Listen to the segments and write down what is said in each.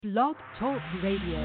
Blog Talk Radio.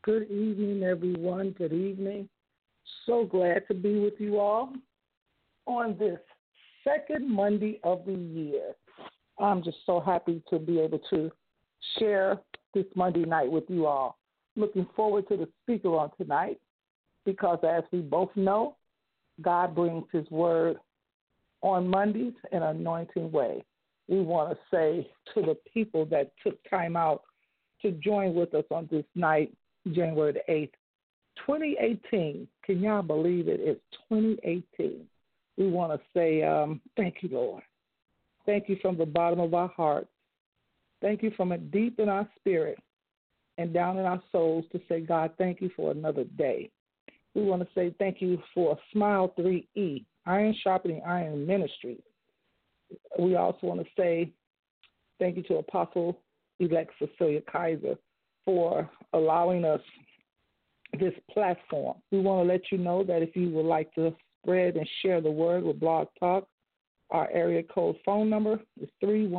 Good evening, everyone. Good evening. So glad to be with you all on this second Monday of the year. I'm just so happy to be able to share this Monday night with you all. Looking forward to the speaker on tonight because, as we both know, God brings his word on Mondays in an anointing way. We want to say to the people that took time out to join with us on this night, January the 8th, 2018. Can y'all believe it? It's 2018. We want to say thank you, Lord. Thank you from the bottom of our hearts. Thank you from deep in our spirit and down in our souls to say, God, thank you for another day. We want to say thank you for Smile 3E, Iron Sharpening Iron Ministry. We also want to say thank you to Apostle-elect Cecilia Kaiser for allowing us this platform. We want to let you know that if you would like to spread and share the word with Blog Talk, our area code phone number is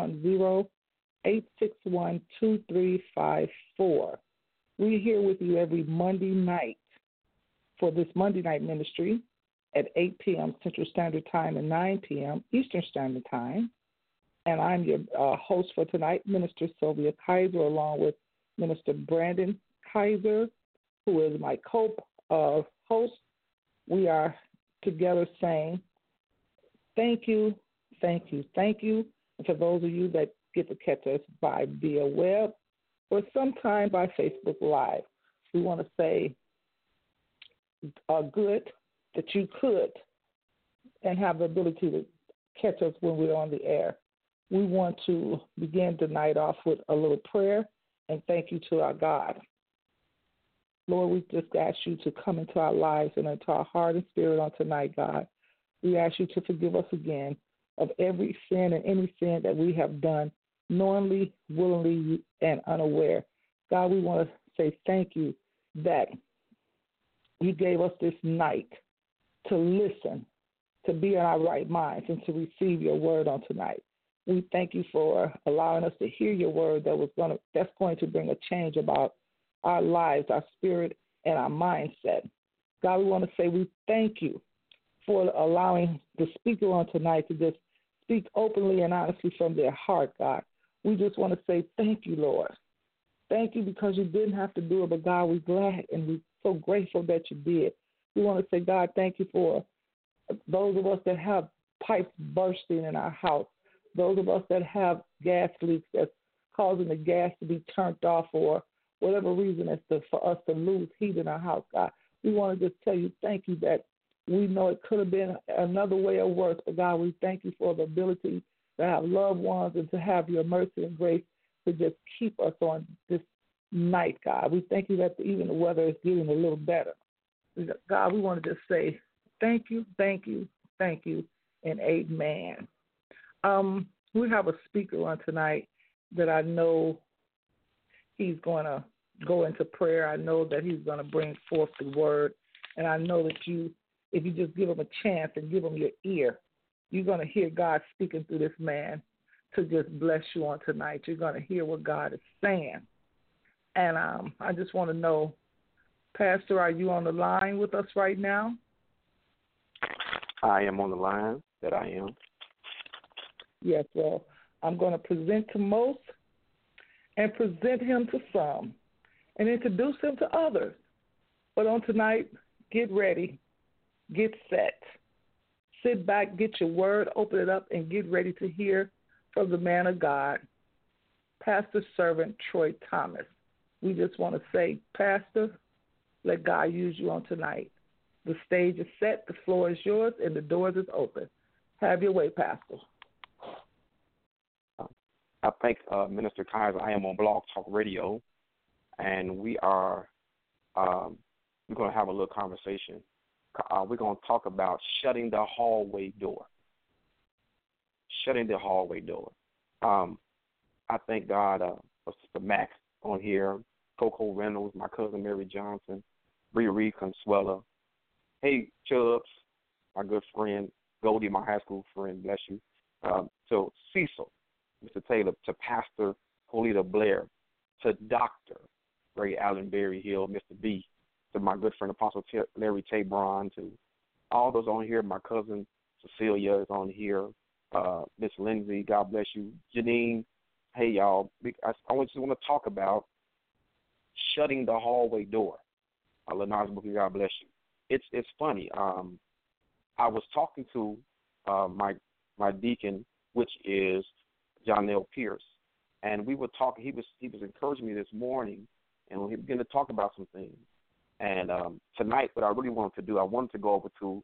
310-861-2354. We're here with you every Monday night for this Monday night ministry at 8 p.m. Central Standard Time and 9 p.m. Eastern Standard Time. And I'm your host for tonight, Minister Sylvia Kaiser, along with Minister Brandon Kaiser, who is my co-host. We are together saying thank you, thank you, thank you. And for those of you that get to catch us by via web or sometime by Facebook Live, we want to say good that you could and have the ability to catch us when we're on the air. We want to begin the night off with a little prayer and thank you to our God. Lord, we just ask you to come into our lives and into our heart and spirit on tonight, God. We ask you to forgive us again of every sin and any sin that we have done knowingly, willingly, and unaware. God, we want to say thank you that you gave us this night to listen, to be in our right minds, and to receive your word on tonight. We thank you for allowing us to hear your word that's going to bring a change about our lives, our spirit, and our mindset. God, we want to say we thank you for allowing the speaker on tonight to just speak openly and honestly from their heart, God. We just want to say thank you, Lord. Thank you because you didn't have to do it, but God, we're glad and we're so grateful that you did. We want to say, God, thank you for those of us that have pipes bursting in our house, those of us that have gas leaks that's causing the gas to be turned off or whatever reason for us to lose heat in our house, God. We want to just tell you thank you that we know it could have been another way or worse, but God, we thank you for the ability to have loved ones and to have your mercy and grace to just keep us on this night, God. We thank you that even the weather is getting a little better. God, we want to just say thank you, thank you, thank you, and amen. We have a speaker on tonight that I know he's going to go into prayer. I know that he's going to bring forth the word, and I know that if you just give him a chance and give him your ear, you're going to hear God speaking through this man to just bless you on tonight. You're going to hear what God is saying. And I just want to know, Pastor, are you on the line with us right now? I am on the line, that I am. Yes, well, I'm going to present to most and present him to some and introduce him to others. But on tonight, get ready, get set, sit back, get your word, open it up, and get ready to hear from the man of God, Pastor Servant Troy Thomas. We just want to say, Pastor, let God use you on tonight. The stage is set, the floor is yours, and the doors is open. Have your way, Pastor. I thank Minister Kaiser. I am on Blog Talk Radio, and we are we're going to have a little conversation. We're going to talk about shutting the hallway door. Shutting the hallway door. I thank God for Sister Max on here, Coco Reynolds, my cousin Mary Johnson, Bree Consuela. Hey, Chubbs, my good friend, Goldie, my high school friend, bless you. To Cecil, Mr. Taylor, to Pastor Polita Blair, to Doctor, Ray Allen Berryhill, Mr. B, to my good friend Apostle Larry Tabron, to all those on here. My cousin Cecilia is on here. Miss Lindsay, God bless you. Janine, hey y'all. I just want to talk about shutting the hallway door. Lenard's Bookie, God bless you. It's funny. I was talking to my deacon, which is Jonell Pierce, and we were talking. He was encouraging me this morning, and we began to talk about some things. And tonight, what I really wanted to do, I wanted to go over to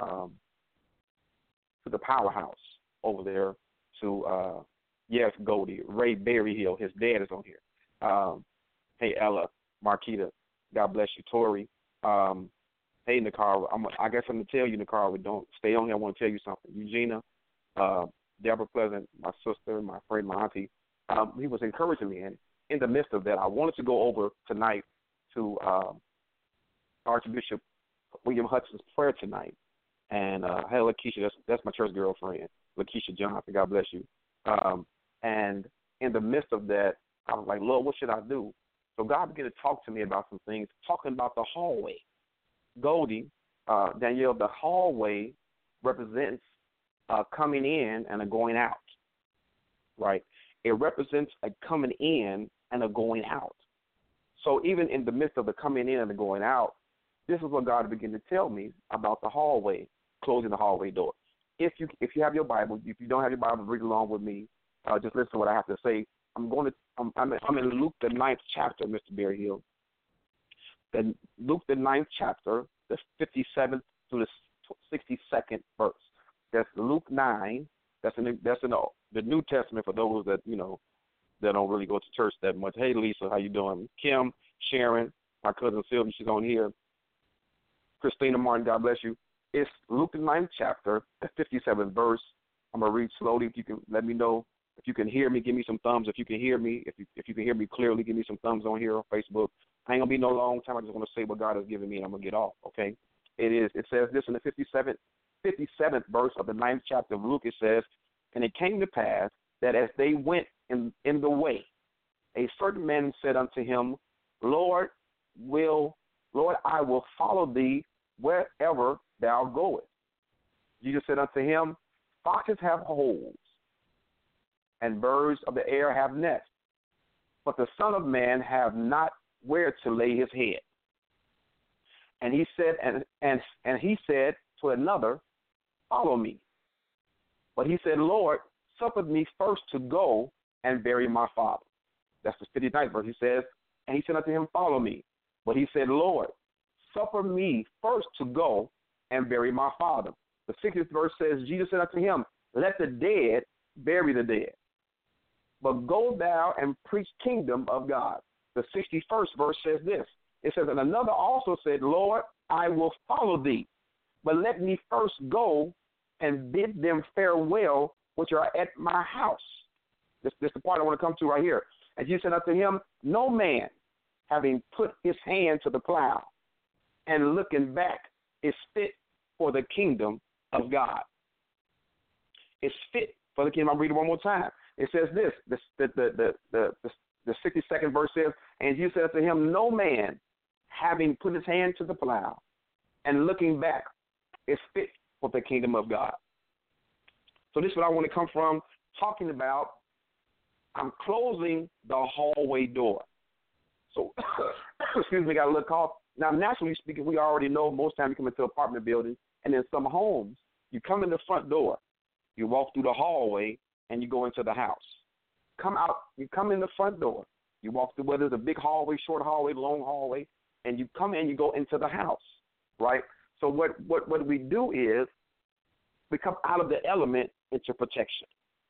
the powerhouse over there to yes, Goldie, Ray Berryhill. His dad is on here. Hey, Ella, Marquita, God bless you, Tori. Hey, Nicara, I guess I'm going to tell you, Nicara, don't stay on here. I want to tell you something. Eugenia, Deborah Pleasant, my sister, my friend, my auntie, he was encouraging me. And in the midst of that, I wanted to go over tonight to Archbishop William Hudson's prayer tonight. And hey, Lakeisha, that's my church girlfriend, Lakeisha Johnson, God bless you. And in the midst of that, I was like, Lord, what should I do? So God began to talk to me about some things, talking about the hallway. Goldie, Danielle, the hallway represents coming in and a going out, right? It represents a coming in and a going out. So even in the midst of the coming in and the going out, this is what God began to tell me about the hallway, closing the hallway door. If you have your Bible, if you don't have your Bible, read along with me. Just listen to what I have to say. I'm in Luke the 9th chapter, Mr. Berryhill. Luke the 9th chapter, the 57th to the 62nd verse. That's Luke 9. That's in the New Testament for those that that don't really go to church that much. Hey, Lisa, how you doing? Kim, Sharon, my cousin Sylvia, she's on here. Christina Martin, God bless you. It's Luke the 9th chapter, the 57th verse. I'm gonna read slowly. If you can let me know if you can hear me, give me some thumbs. If you can hear me, if you can hear me clearly, give me some thumbs on here on Facebook. I ain't gonna be no long time. I just want to say what God has given me, and I'm gonna get off. Okay? It says this in the 57th verse of the 9th chapter of Luke. It says, and it came to pass that as they went in the way, a certain man said unto him, Lord, I will follow thee wherever thou goest. Jesus said unto him, foxes have holes, and birds of the air have nests, but the Son of Man have not where to lay his head. And he said, and he said to another, follow me. But he said, Lord, suffer me first to go and bury my father. That's the 59th verse. He says, and he said unto him, follow me. But he said, Lord, suffer me first to go and bury my father. The 60th verse says, Jesus said unto him, let the dead bury the dead, but go thou and preach kingdom of God. The 61st verse says this. It says, and another also said, Lord, I will follow thee, but let me first go and bid them farewell which are at my house. This is the part I want to come to right here. And Jesus said unto him, no man, having put his hand to the plow and looking back, is fit for the kingdom of God. It's fit for the kingdom. I'll read it one more time. It says this, the 62nd verse says, and Jesus said unto him, no man, having put his hand to the plow and looking back, is fit for the kingdom of God. So this is what I want to come from, talking about I'm closing the hallway door. So, excuse me, got a little cough. Now, naturally speaking, we already know most times you come into an apartment building, and in some homes, you come in the front door, you walk through the hallway, and you go into the house. Come out, you come in the front door, you walk through, whether it's a big hallway, short hallway, long hallway, and you come in, you go into the house, right? So what we do is we come out of the element into protection.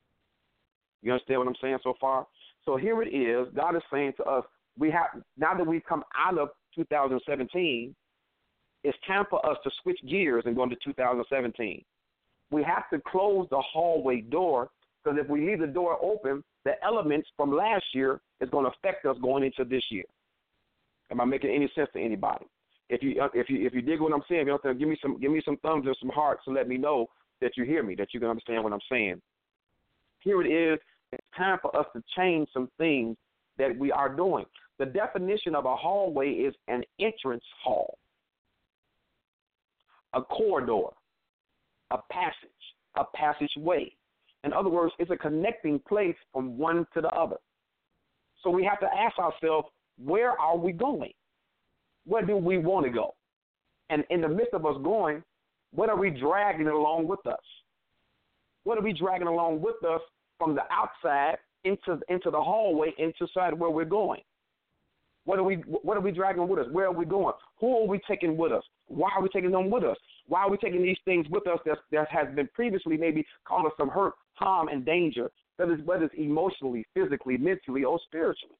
You understand what I'm saying so far? So here it is. God is saying to us, we have, now that we've come out of 2017, it's time for us to switch gears and go into 2017. We have to close the hallway door, because if we leave the door open, the elements from last year is going to affect us going into this year. Am I making any sense to anybody? If you dig what I'm saying, you know, give me some thumbs and some hearts to let me know that you hear me, that you can understand what I'm saying. Here it is. It's time for us to change some things that we are doing. The definition of a hallway is an entrance hall, a corridor, a passageway. In other words, it's a connecting place from one to the other. So we have to ask ourselves, where are we going? Where do we want to go? And in the midst of us going, what are we dragging along with us? What are we dragging along with us from the outside into the hallway, inside where we're going? What are we dragging with us? Where are we going? Who are we taking with us? Why are we taking them with us? Why are we taking these things with us that has been previously maybe caused us some hurt, harm, and danger, whether it's emotionally, physically, mentally, or spiritually?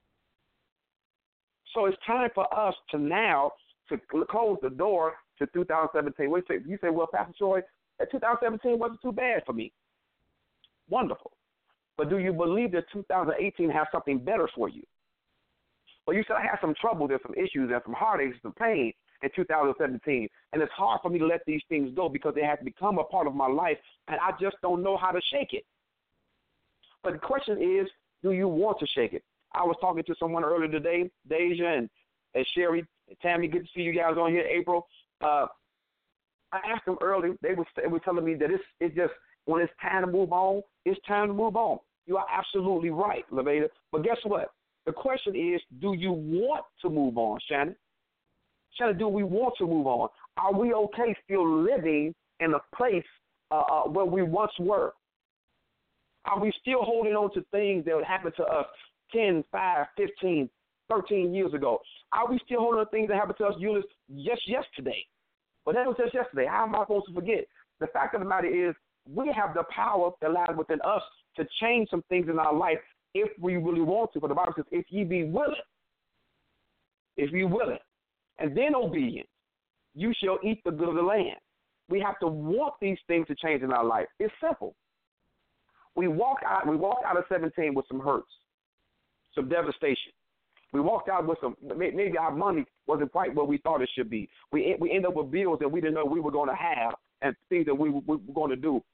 So it's time for us to now to close the door to 2017. You say, well, Pastor Troy, 2017 wasn't too bad for me. Wonderful. But do you believe that 2018 has something better for you? Well, you said I had some trouble, there's some issues and some heartaches, some pain in 2017, and it's hard for me to let these things go because they have become a part of my life, and I just don't know how to shake it. But the question is, do you want to shake it? I was talking to someone earlier today, Deja and Sherry, and Tammy, good to see you guys on here, April. I asked them earlier, they were telling me that it's just, when it's time to move on, it's time to move on. You are absolutely right, Laveda. But guess what? The question is, do you want to move on, Shannon? Shannon, do we want to move on? Are we okay still living in a place where we once were? Are we still holding on to things that happened to us 10, 5, 15, 13 years ago? Are we still holding on to things that happened to us, Eunice, just yesterday? Well, that was just yesterday. How am I supposed to forget? The fact of the matter is, we have the power that lies within us to change some things in our life if we really want to. But the Bible says, if ye be willing, and then obedient, you shall eat the good of the land. We have to want these things to change in our life. It's simple. We walked out of 17 with some hurts, some devastation. We walked out with some, maybe our money wasn't quite what we thought it should be. We end up with bills that we didn't know we were going to have and things that we were going to do.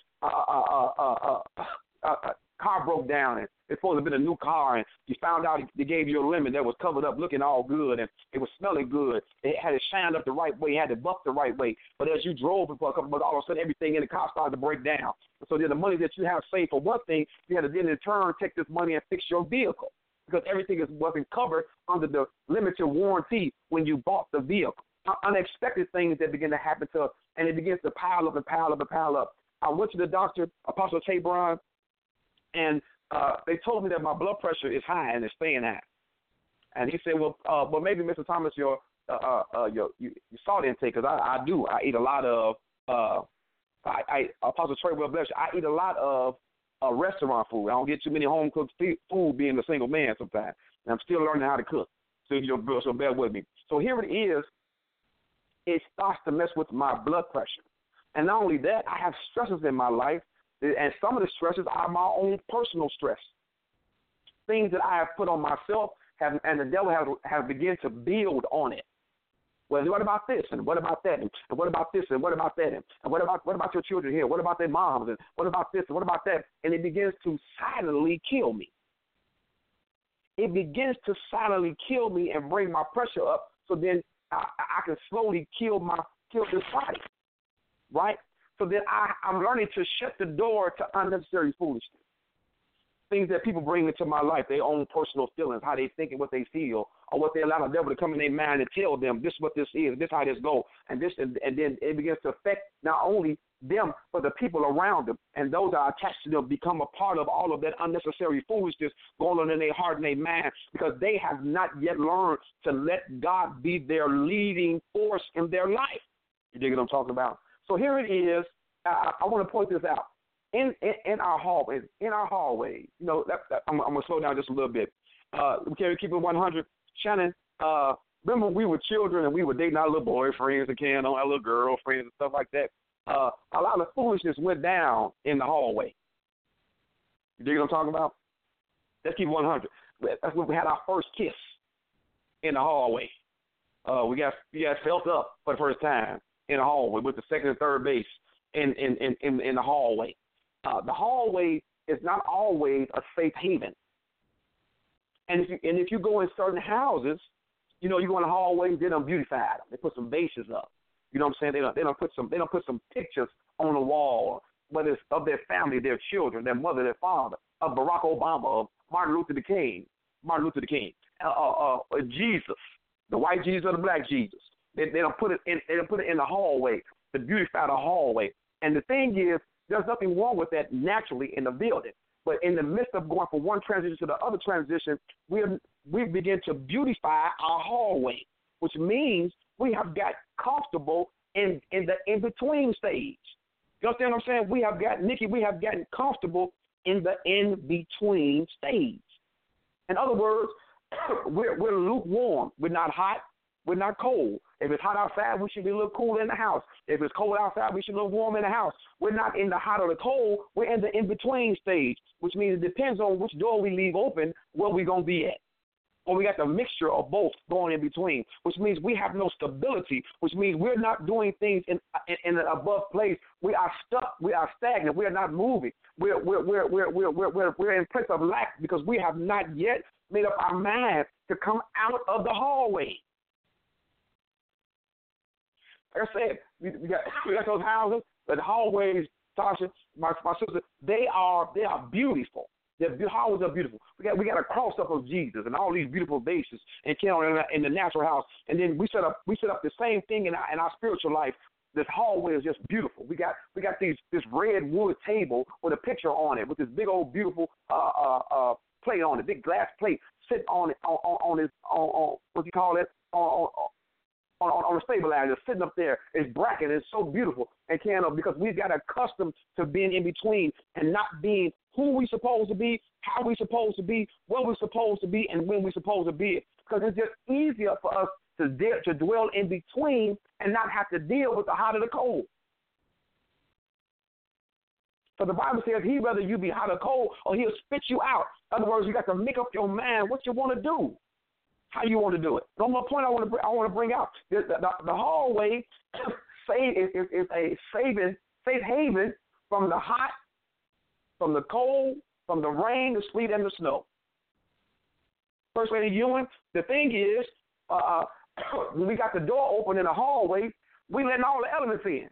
Car broke down, and it's supposed to have been a new car, and you found out they gave you a lemon that was covered up looking all good, and it was smelling good. It had it shined up the right way, it had it buffed the right way. But as you drove for a couple months, all of a sudden everything in the car started to break down. So then the money that you have saved for one thing, you had to then in turn take this money and fix your vehicle because everything wasn't covered under the limited warranty when you bought the vehicle. Unexpected things that begin to happen to us, and it begins to pile up and pile up and pile up. I went to the doctor, Apostle Tabron, and they told me that my blood pressure is high and it's staying high. And he said, well, maybe Mr. Thomas, your salt intake, because I do. I eat a lot of, Apostle Troy, well bless you, I eat a lot of restaurant food. I don't get too many home cooked food being a single man sometimes. And I'm still learning how to cook. So bear with me. So here it is. It starts to mess with my blood pressure. And not only that, I have stresses in my life. And some of the stresses are my own personal stress. Things that I have put on myself and the devil has begun to build on it. Well, what about this? And what about that? And what about this? And what about that? And what about your children here? What about their moms? And what about this? And what about that? And it begins to silently kill me. It begins to silently kill me and bring my pressure up so then I can slowly kill this body, right? So then I'm learning to shut the door to unnecessary foolishness. Things that people bring into my life, their own personal feelings, how they think and what they feel, or what they allow the devil to come in their mind and tell them this is what this is, this how this go, and then it begins to affect not only them but the people around them, and those that are attached to them become a part of all of that unnecessary foolishness going on in their heart and their mind because they have not yet learned to let God be their leading force in their life. You dig what I'm talking about? So here it is. I want to point this out. In our hallways, you know, I'm going to slow down just a little bit. Can we keep it 100? Shannon, remember we were children and we were dating our little boyfriends and our little girlfriends and stuff like that. A lot of foolishness went down in the hallway. You dig what I'm talking about? Let's keep it 100. That's when we had our first kiss in the hallway. We got felt up for the first time in the hallway with the second and third base in the hallway. The hallway is not always a safe haven. And if you go in certain houses, you know, you go in the hallways, they done beautified them. They put some vases up. You know what I'm saying? They don't put some pictures on the wall, whether it's of their family, their children, their mother, their father, of Barack Obama, of Martin Luther King, Jesus, the white Jesus or the black Jesus. They don't put it in the hallway to beautify the hallway. And the thing is, there's nothing wrong with that naturally in the building. But in the midst of going from one transition to the other transition, we begin to beautify our hallway, which means we have got comfortable in the in-between stage. You understand what I'm saying? We have gotten comfortable in the in-between stage. In other words, we're lukewarm. We're not hot. We're not cold. If it's hot outside, we should be a little cool in the house. If it's cold outside, we should be a little warm in the house. We're not in the hot or the cold. We're in the in-between stage, which means it depends on which door we leave open where we're going to be at. Or we got the mixture of both going in between, which means we have no stability, which means we're not doing things in an above place. We are stuck. We are stagnant. We are not moving. We're in place of lack because we have not yet made up our mind to come out of the hallway. Like I said, we got those houses, but the hallways, Tasha, my sister, they are beautiful. The hallways are beautiful. We got a cross up of Jesus and all these beautiful vases and in the natural house, and then we set up the same thing in our spiritual life. This hallway is just beautiful. We got this red wood table with a picture on it with this big old beautiful plate on it, big glass plate sitting on it on what you call it on a stabilizer, sitting up there. It's bracket. It's so beautiful and because we've got accustomed to being in between and not being who we supposed to be, how we supposed to be, what we're supposed to be, and when we're supposed to be it. Because it's just easier for us to dwell in between and not have to deal with the hot or the cold. So the Bible says he'd rather you be hot or cold or he'll spit you out. In other words, you got to make up your mind what you want to do, how you want to do it. One more point I want to bring out. The hallway is a safe haven from the hot, from the cold, from the rain, the sleet, and the snow. First Lady Ewing, the thing is, when we got the door open in the hallway, we letting all the elements in.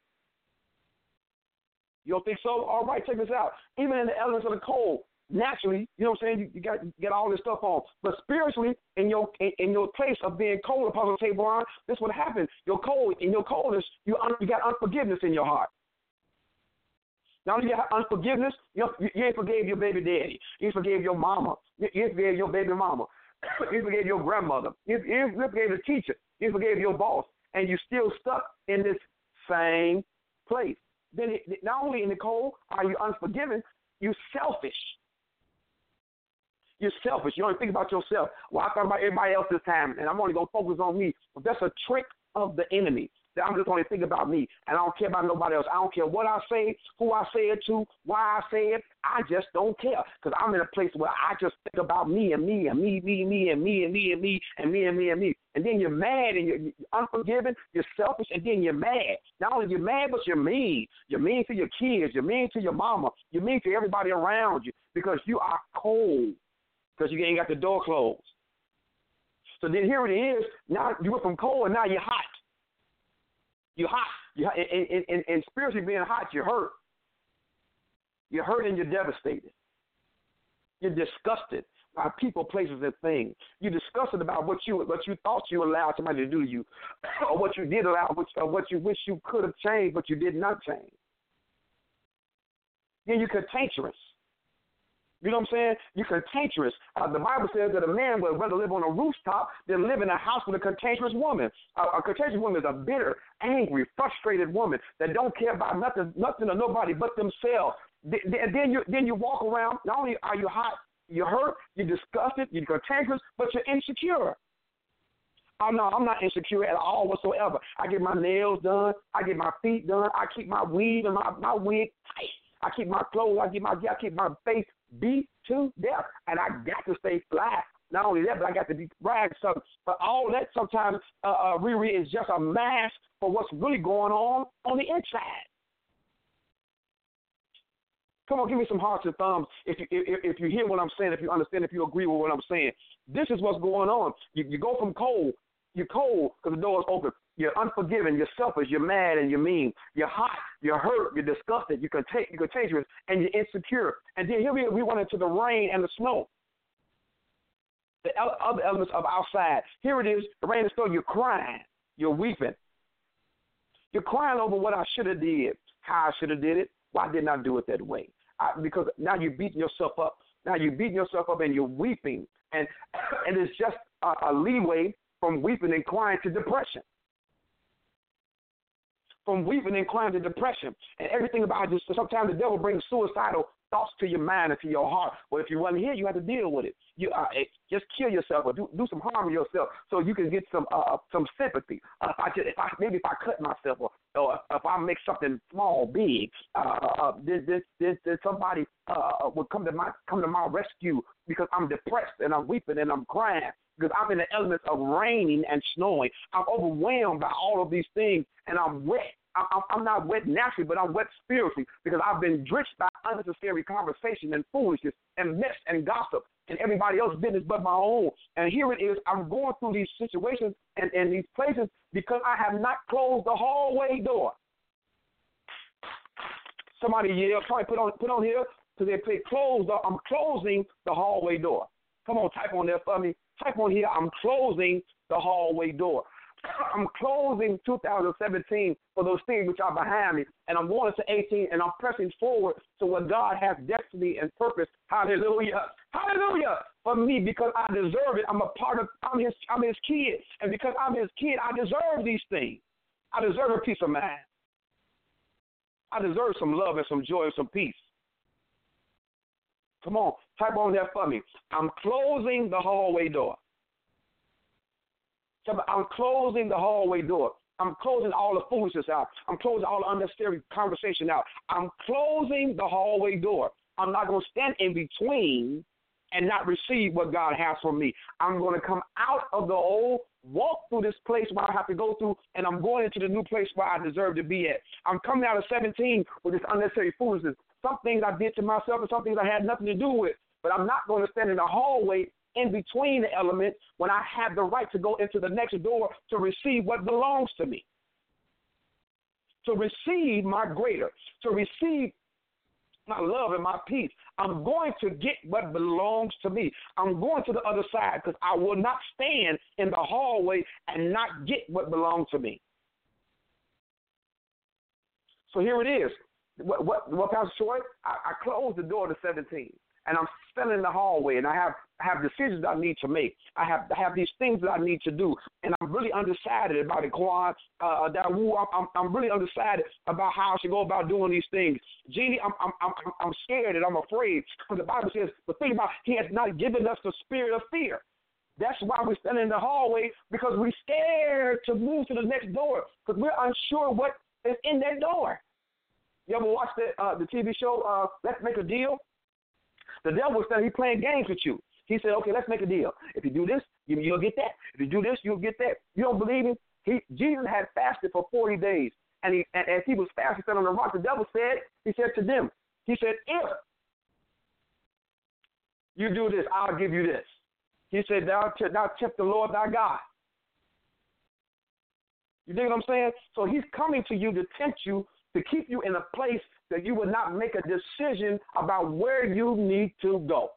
You don't think so? All right, check this out. Even in the elements of the cold, naturally, you know what I'm saying, you get all this stuff on. But spiritually, in your place of being cold, Apostle Tabor, this is what happens. In your coldness, you got unforgiveness in your heart. Not only you have unforgiveness, you ain't forgave your baby daddy. You forgave your mama. You forgave your baby mama. You forgave your grandmother. You forgave the teacher. You forgave your boss. And you're still stuck in this same place. Then not only in the cold are you unforgiving, you're selfish. You're selfish. You only think about yourself. Well, I thought about everybody else this time, and I'm only going to focus on me. But that's a trick of the enemy. That I'm just going to think about me, and I don't care about nobody else. I don't care what I say, who I say it to, why I say it. I just don't care because I'm in a place where I just think about me and me and me, me, me, and me, and me, and me, and me, and me, and me. And then you're mad and you're unforgiving, you're selfish, and then you're mad. Not only you're mad, but you're mean. You're mean to your kids. You're mean to your mama. You're mean to everybody around you because you are cold because you ain't got the door closed. So then here it is. Now you went from cold and now you're hot. You're hot. And spiritually being hot, you're hurt. You're hurt and you're devastated. You're disgusted by people, places, and things. You're disgusted about what you thought you allowed somebody to do to you, or what you did allow, or what you wish you could have changed, but you did not change. Then you're cantankerous. You know what I'm saying? You're cantankerous. The Bible says that a man would rather live on a rooftop than live in a house with a cantankerous woman. A cantankerous woman is a bitter, angry, frustrated woman that don't care about nothing or nobody but themselves. Then you walk around. Not only are you hot, you're hurt, you're disgusted, you're cantankerous, but you're insecure. Oh, no, I'm not insecure at all whatsoever. I get my nails done. I get my feet done. I keep my weave and my wig tight. I keep my clothes. I keep my face beat to death, and I got to stay fly. Not only that, but I got to be bragged. So, but all that sometimes, Riri, is just a mask for what's really going on the inside. Come on, give me some hearts and thumbs if you hear what I'm saying, if you understand, if you agree with what I'm saying. This is what's going on. You go from cold. You're cold because the door is open. You're unforgiving. You're selfish. You're mad and you're mean. You're hot. You're hurt. You're disgusted. You're contagious. And you're insecure. And then here we went into the rain and the snow. The other elements of outside. Here it is, the rain and snow. You're crying. You're weeping. You're crying over what I should have did, how I should have did it. Why didn't I do it that way? Because now you're beating yourself up. Now you're beating yourself up and you're weeping. And it's just a leeway from weeping and crying to depression. From weeping and crying to depression. And everything about this, sometimes the devil brings suicidal thoughts to your mind and to your heart. Well, if you wasn't here, you have to deal with it. You just kill yourself or do some harm to yourself so you can get some sympathy. If I cut myself or if I make something small big, then somebody would come to my rescue because I'm depressed and I'm weeping and I'm crying because I'm in the elements of raining and snowing. I'm overwhelmed by all of these things and I'm wet. I'm not wet naturally, but I'm wet spiritually because I've been drenched by unnecessary conversation and foolishness and mess and gossip and everybody else's business but my own. And here it is. I'm going through these situations and these places because I have not closed the hallway door. Somebody yell, probably put on here because they say close. I'm closing the hallway door. Come on, type on there for me. Type on here. I'm closing the hallway door. I'm closing 2017 for those things which are behind me, and I'm going to 18, and I'm pressing forward to what God has destiny and purpose. Hallelujah, hallelujah, for me because I deserve it. I'm His kid, and because I'm His kid, I deserve these things. I deserve a peace of mind. I deserve some love and some joy and some peace. Come on, type on that for me. I'm closing the hallway door. I'm closing the hallway door. I'm closing all the foolishness out. I'm closing all the unnecessary conversation out. I'm closing the hallway door. I'm not going to stand in between and not receive what God has for me. I'm going to come out of the old, walk through this place where I have to go through, and I'm going into the new place where I deserve to be at. I'm coming out of 17 with this unnecessary foolishness. Some things I did to myself and some things I had nothing to do with, but I'm not going to stand in the hallway in between the elements when I have the right to go into the next door to receive what belongs to me, to receive my greater, to receive my love and my peace. I'm going to get what belongs to me. I'm going to the other side because I will not stand in the hallway and not get what belongs to me. So here it is. What Pastor Troy? I closed the door to 17. And I'm standing in the hallway, and I have decisions I need to make. I have these things that I need to do, and I'm really undecided about it, Kwan. I'm really undecided about how I should go about doing these things. Jeannie, I'm scared and I'm afraid. The Bible says the thing about He has not given us the spirit of fear. That's why we're standing in the hallway because we're scared to move to the next door because we're unsure what is in that door. You ever watch the TV show Let's Make a Deal? The devil said he's playing games with you. He said, okay, let's make a deal. If you do this, you'll get that. If you do this, you'll get that. You don't believe him? Jesus had fasted for 40 days. And as he was fasting on the rock, the devil said, he said to them, he said, if you do this, I'll give you this. He said, thou tempt the Lord thy God. You dig what I'm saying? So he's coming to you to tempt you, to keep you in a place that you would not make a decision about where you need to go.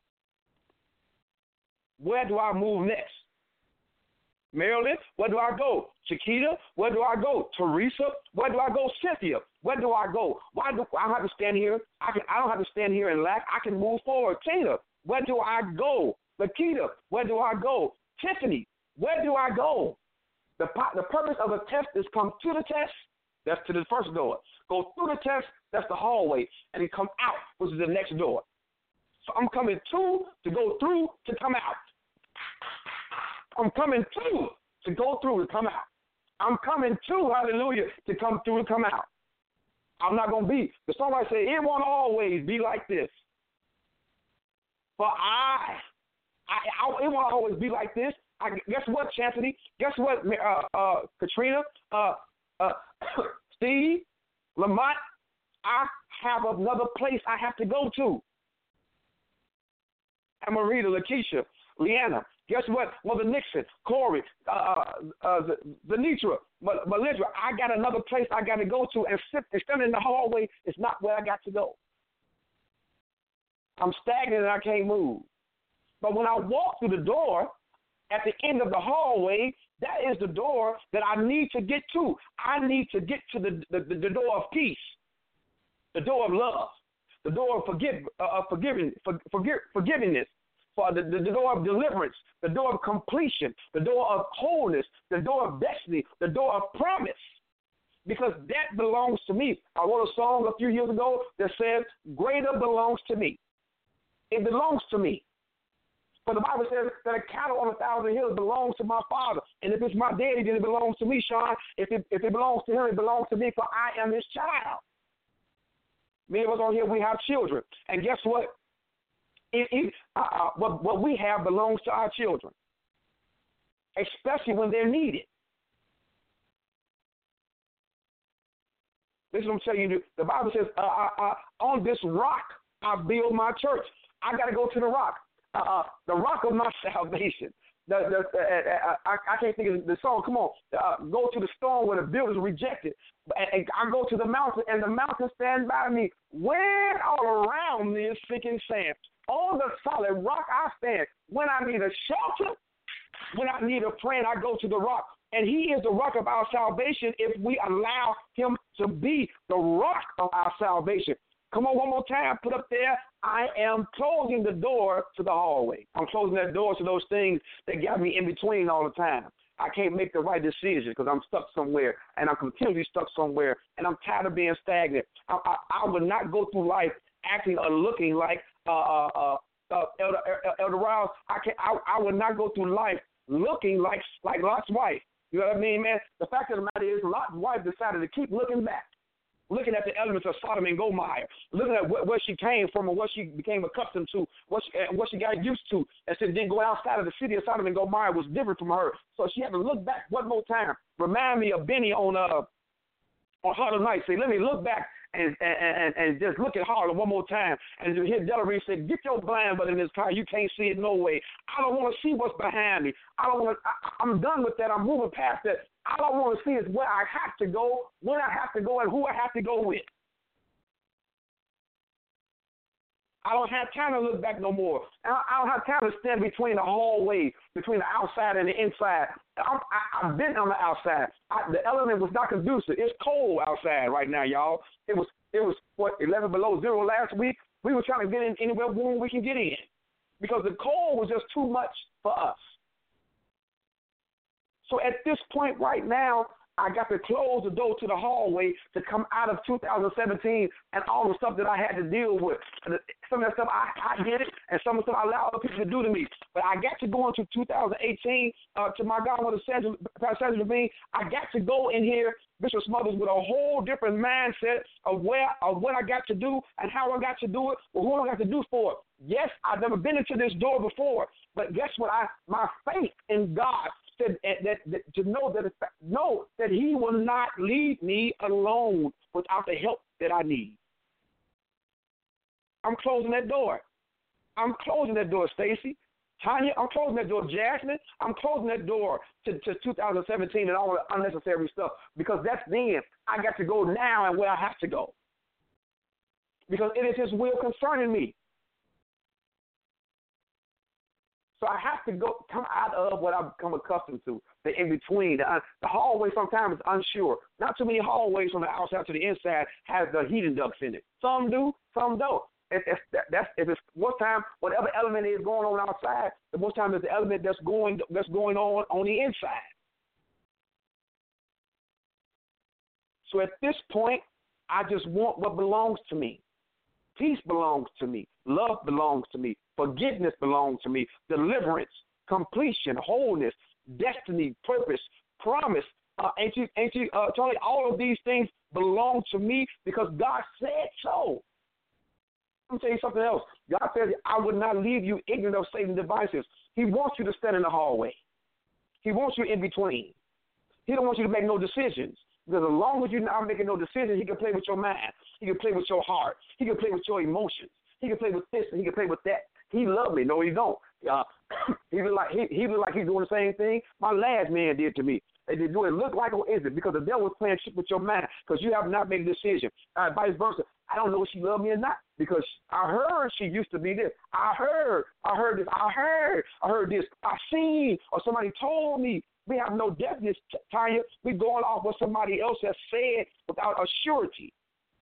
Where do I move next? Marilyn, where do I go? Chiquita, where do I go? Teresa, where do I go? Cynthia, where do I go? Why do I don't have to stand here? I don't have to stand here and laugh. I can move forward. Tina, where do I go? Lakita, where do I go? Tiffany, where do I go? The purpose of a test is come to the test. That's to the first door. Go through the test, that's the hallway, and then come out, which is the next door. So I'm coming to go through, to come out. I'm coming to go through, to come out. I'm coming to, hallelujah, to come through and come out. I'm not going to be. The songwriter said, it won't always be like this. But it won't always be like this. Guess what, Chastity? Guess what, Katrina? Steve, Lamont, I have another place I have to go to. I'm Marita, Lakeisha, Leanna. Guess what? Mother Nixon, Corey, Zanitra, Melindra. I got another place I got to go to, and standing in the hallway is not where I got to go. I'm stagnant and I can't move. But when I walk through the door at the end of the hallway, that is the door that I need to get to. I need to get to the door of peace, the door of love, the door of forgiveness, for the door of deliverance, the door of completion, the door of wholeness, the door of destiny, the door of promise. Because that belongs to me. I wrote a song a few years ago that says, greater belongs to me. It belongs to me. For the Bible says that a cattle on 1,000 hills belongs to my Father. And if it's my daddy, then it belongs to me, Sean. If it belongs to him, it belongs to me, for I am his child. Many of us on here, we have children. And guess what? What we have belongs to our children, especially when they're needed. This is what I'm telling you. The Bible says, on this rock I build my church. I got to go to the rock. The rock of my salvation. I can't think of the song. Come on. Go to the stone where the builders rejected. And I go to the mountain, and the mountain stands by me. When all around me is sinking sand. On the solid rock I stand. When I need a shelter, when I need a friend, I go to the rock. And he is the rock of our salvation if we allow him to be the rock of our salvation. Come on, one more time. Put up there, I am closing the door to the hallway. I'm closing that door to those things that got me in between all the time. I can't make the right decision because I'm stuck somewhere, and I'm continually stuck somewhere, and I'm tired of being stagnant. I would not go through life acting or looking like Elder Rouse. I would not go through life looking like Lot's wife. You know what I mean, man? The fact of the matter is Lot's wife decided to keep looking back, looking at the elements of Sodom and Gomorrah, looking at where she came from and what she became accustomed to, what she got used to, and said didn't go outside of the city of Sodom and Gomorrah was different from her. So she had to look back one more time. Remind me of Benny on Harlem Nights. Say, let me look back and just look at Harlem one more time. And you hear Delary say, get your blind butt in this car. You can't see it no way. I don't want to see what's behind me. I'm done with that. I'm moving past that. All I want to see is where I have to go, when I have to go, and who I have to go with. I don't have time to look back no more. I don't have time to stand between the hallway, between the outside and the inside. I've been on the outside. The element was not conducive. It's cold outside right now, y'all. It was 11 below zero last week. We were trying to get in anywhere warm we can get in because the cold was just too much for us. So at this point right now, I got to close the door to the hallway to come out of 2017 and all the stuff that I had to deal with. Some of that stuff I did it, and some of the stuff I allowed other people to do to me. But I got to go into 2018 to my godmother, Pastor Sandra Levine. I got to go in here, Bishop Smothers, with a whole different mindset of what I got to do and how I got to do it, or who I got to do for it. Yes, I've never been into this door before, but guess what? My faith in God to know that he will not leave me alone without the help that I need. I'm closing that door. I'm closing that door, Stacy. Tanya, I'm closing that door. Jasmine, I'm closing that door to 2017 and all the unnecessary stuff because that's then. I got to go now and where I have to go because it is his will concerning me. So I have to come out of what I've become accustomed to, the in-between. The hallway sometimes is unsure. Not too many hallways from the outside to the inside has the heating ducts in it. Some do, some don't. If it's most time, whatever element is going on outside, the most time is the element that's going on the inside. So at this point, I just want what belongs to me. Peace belongs to me. Love belongs to me. Forgiveness belongs to me. Deliverance, completion, wholeness, destiny, purpose, promise. Tony, all of these things belong to me because God said so. Let me tell you something else. God says, I would not leave you ignorant of Satan's devices. He wants you to stand in the hallway. He wants you in between. He don't want you to make no decisions. Because as long as you're not making no decisions, he can play with your mind. He can play with your heart. He can play with your emotions. He can play with this and he can play with that. He loves me. No, he don't. He look like he's doing the same thing my last man did to me. Do it look like or is it? Because the devil is playing shit with your mind because you have not made a decision. Vice versa. I don't know if she loved me or not because I heard she used to be this. I heard this. I heard this. I seen or somebody told me. We have no definite, Tanya. We're going off what somebody else has said without a surety.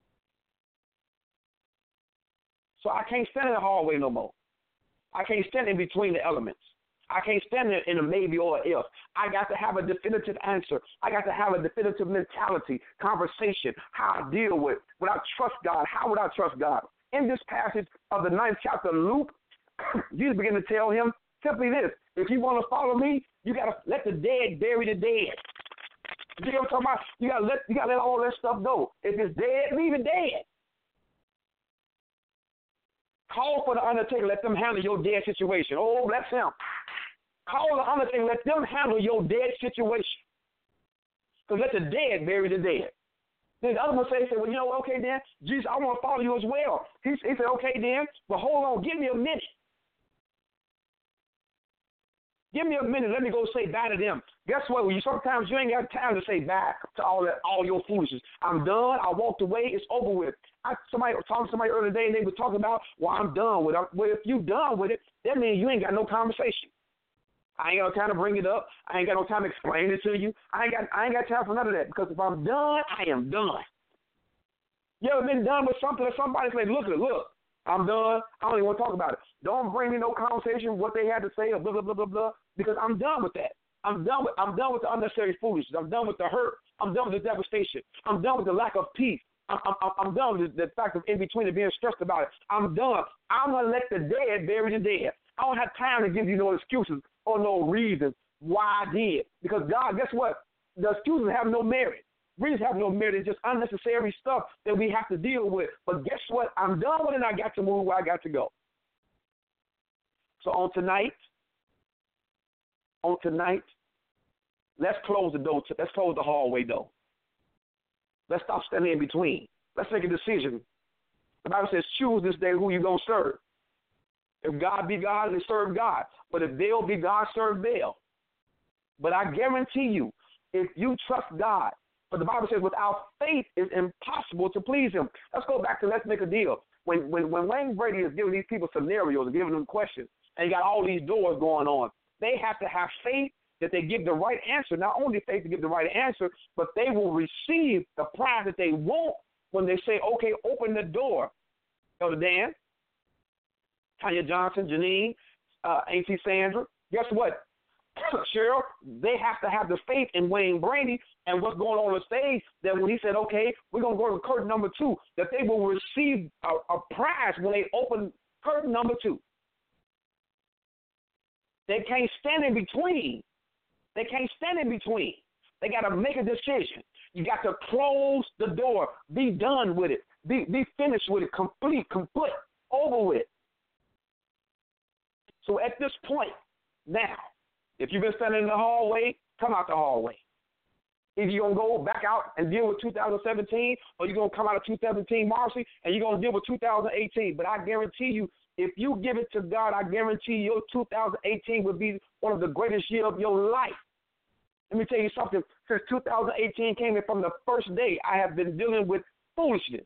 So I can't stand in the hallway no more. I can't stand in between the elements. I can't stand in a maybe or a if. I got to have a definitive answer. I got to have a definitive mentality, conversation, how I deal with. Would I trust God? How would I trust God? In this passage of the 9th chapter of Luke, Jesus began to tell him simply this. If you want to follow me, you got to let the dead bury the dead. You know what I'm talking about? You got to let all that stuff go. If it's dead, leave it dead. Call for the undertaker. Let them handle your dead situation. Oh, bless him. Call the undertaker. Let them handle your dead situation. Because let the dead bury the dead. Then the other one say, well, you know what? Okay, then, Jesus, I want to follow you as well. He said, okay, then, but hold on. Give me a minute. Give me a minute. Let me go say bye to them. Guess what? Sometimes you ain't got time to say bye to all your foolishness. I'm done. I walked away. It's over with. Somebody talked to somebody earlier today, and they were talking about, well, I'm done with it. Well, if you done with it, that means you ain't got no conversation. I ain't got no time to bring it up. I ain't got no time to explain it to you. I ain't got time for none of that because if I'm done, I am done. You ever been done with something that somebody say, look, I'm done. I don't even want to talk about it. Don't bring me no conversation what they had to say or blah, blah, blah, blah, blah, because I'm done with that. I'm done with the unnecessary foolishness. I'm done with the hurt. I'm done with the devastation. I'm done with the lack of peace. I'm done with the fact of in between and being stressed about it. I'm done. I'm going to let the dead bury the dead. I don't have time to give you no excuses or no reasons why I did. Because God, guess what? The excuses have no merit. Reasons have no merit. It's just unnecessary stuff that we have to deal with. But guess what? I'm done with it and I got to move where I got to go. So on tonight, let's close the door. Let's close the hallway door. Let's stop standing in between. Let's make a decision. The Bible says, choose this day who you're going to serve. If God be God, then serve God. But if Baal be God, serve Baal. But I guarantee you, if you trust God, but the Bible says without faith it's impossible to please him. Let's go back to let's make a deal. When Wayne Brady is giving these people scenarios and giving them questions, and you got all these doors going on, they have to have faith that they give the right answer. Not only faith to give the right answer, but they will receive the prize that they want when they say, okay, open the door. Elder Dan, Tanya Johnson, Janine, A.T. Sandra, guess what? Cheryl, they have to have the faith in Wayne Brady and what's going on the stage that when he said, okay, we're going to go to curtain number 2, that they will receive a prize when they open curtain number 2. They can't stand in between. They got to make a decision. You got to close the door. Be done with it. Be finished with it. Complete, over with. So at this point, now, if you've been standing in the hallway, come out the hallway. Either you're going to go back out and deal with 2017, or you're going to come out of 2017, Marcy, and you're going to deal with 2018. But I guarantee you, if you give it to God, I guarantee your 2018 will be one of the greatest years of your life. Let me tell you something. Since 2018 came in, from the first day, I have been dealing with foolishness.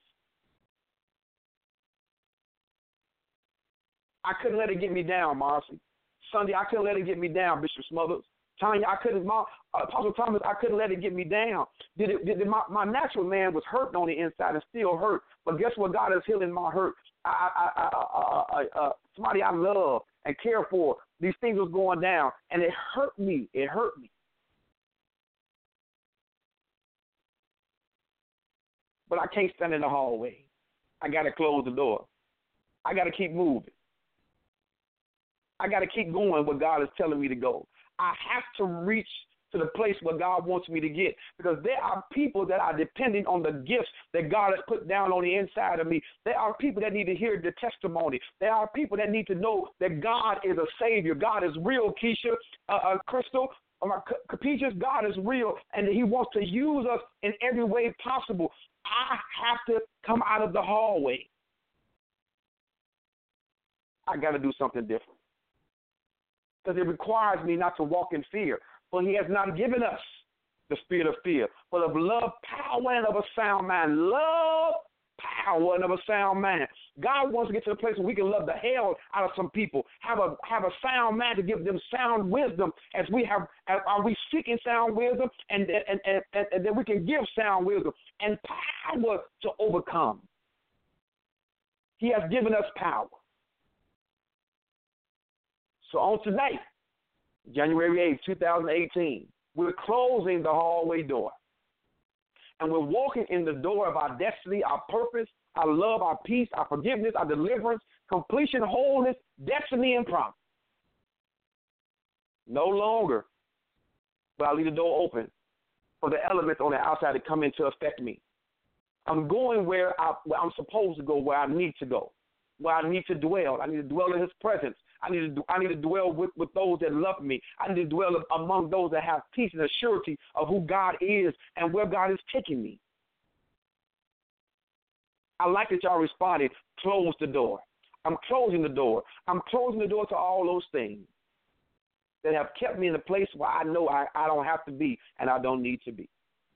I couldn't let it get me down, Marcy. Sunday, I couldn't let it get me down, Bishop Smothers. Tanya, Apostle Thomas, I couldn't let it get me down. My natural man was hurting on the inside and still hurt. But guess what? God is healing my hurt. Somebody I love and care for, these things was going down, and it hurt me. But I can't stand in the hallway. I got to close the door. I got to keep moving. I got to keep going where God is telling me to go. I have to reach to the place where God wants me to get, because there are people that are depending on the gifts that God has put down on the inside of me. There are people that need to hear the testimony. There are people that need to know that God is a Savior. God is real, Keisha, Crystal, Capricious God is real, and He wants to use us in every way possible. I have to come out of the hallway. I got to do something different because it requires me not to walk in fear. For He has not given us the spirit of fear, but of love, power, and of a sound mind. Love, power, and of a sound mind. God wants to get to the place where we can love the hell out of some people, have a sound mind to give them sound wisdom as we have. Are we seeking sound wisdom, and then we can give sound wisdom and power to overcome. He has given us power. So on tonight, January 8th, 2018, we're closing the hallway door. And we're walking in the door of our destiny, our purpose, our love, our peace, our forgiveness, our deliverance, completion, wholeness, destiny, and promise. No longer will I leave the door open for the elements on the outside to come in to affect me. I'm going where I'm supposed to go, where I need to go, where I need to dwell. I need to dwell in His presence. I need to dwell with those that love me. I need to dwell among those that have peace and a surety of who God is and where God is taking me. I like that y'all responded, close the door. I'm closing the door. I'm closing the door to all those things that have kept me in a place where I know I don't have to be and I don't need to be.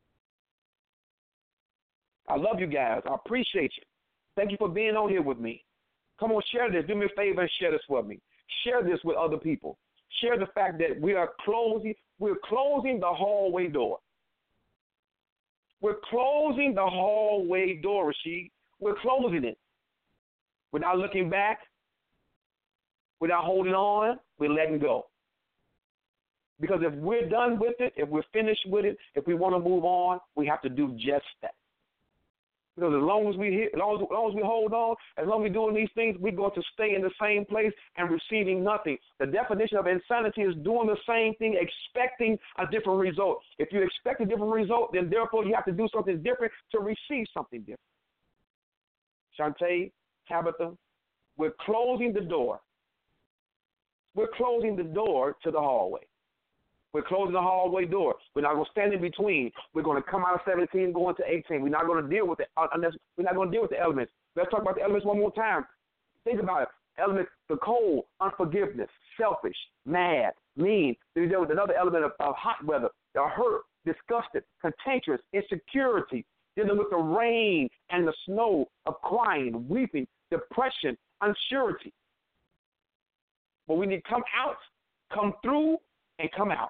I love you guys. I appreciate you. Thank you for being on here with me. Come on, share this. Do me a favor and share this with me. Share this with other people. Share the fact that we're closing the hallway door. We're closing the hallway door, Rashid. We're closing it. Without looking back, without holding on, we're letting go. Because if we're done with it, if we're finished with it, if we want to move on, we have to do just that. Because as long as we hold on, as long as we're doing these things, we're going to stay in the same place and receiving nothing. The definition of insanity is doing the same thing, expecting a different result. If you expect a different result, then therefore you have to do something different to receive something different. Shantae, Tabitha, we're closing the door. We're closing the door to the hallway. We're closing the hallway door. We're not going to stand in between. We're going to come out of 17 and go into 18. We're not going to deal with it unless we're not going to deal with the elements. Let's talk about the elements one more time. Think about it. Elements: the cold, unforgiveness, selfish, mad, mean. Then we deal with another element of hot weather, the hurt, disgusted, cantankerous, insecurity. Dealing with the rain and the snow of crying, weeping, depression, unsurety. But we need to come out, come through, and come out.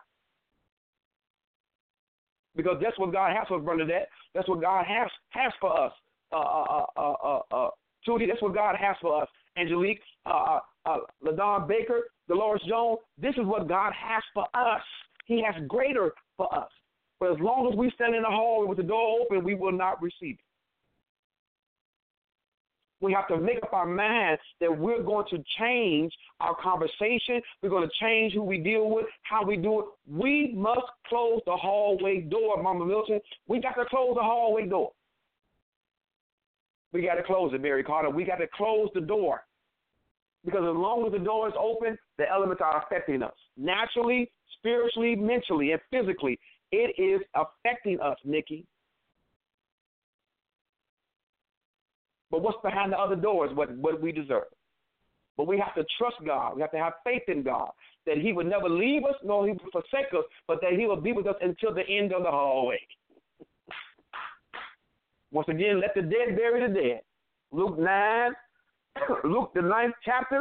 Because that's what God has for us, Brother Dad. That's what God has for us. Trudy, that's what God has for us. Angelique, LaDon Baker, Dolores Jones, this is what God has for us. He has greater for us. But as long as we stand in the hallway with the door open, we will not receive it. We have to make up our minds that we're going to change our conversation. We're going to change who we deal with, how we do it. We must close the hallway door, Mama Milton. We got to close the hallway door. We got to close it, Mary Carter. We got to close the door. Because as long as the door is open, the elements are affecting us. Naturally, spiritually, mentally, and physically. It is affecting us, Nikki. But what's behind the other door is what we deserve. But we have to trust God. We have to have faith in God that He would never leave us nor He would forsake us, but that He will be with us until the end of the hallway. Once again, let the dead bury the dead. Luke 9, Luke the 9th chapter,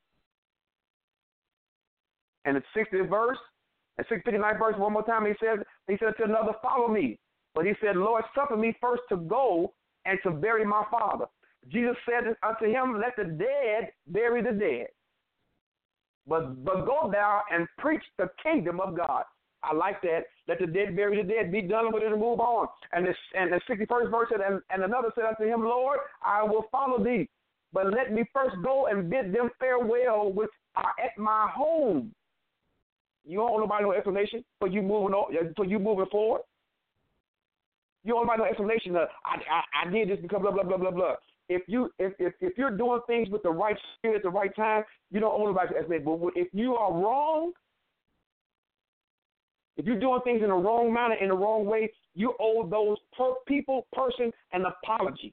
and the 60th verse, and 59th verse, one more time, he said to another, follow me. But he said, Lord, suffer me first to go and to bury my father. Jesus said unto him, let the dead bury the dead. But go thou and preach the kingdom of God. I like that. Let the dead bury the dead. Be done with it and move on. And the 61st verse said, and another said unto him, Lord, I will follow thee. But let me first go and bid them farewell which are at my home. You don't owe nobody no explanation for you moving forward. You don't owe nobody no explanation. I did this because blah blah blah blah blah. If you're doing things with the right spirit at the right time, you don't owe nobody to explanation. But if you are wrong, If you're doing things in the wrong manner, in the wrong way, you owe those person, an apology.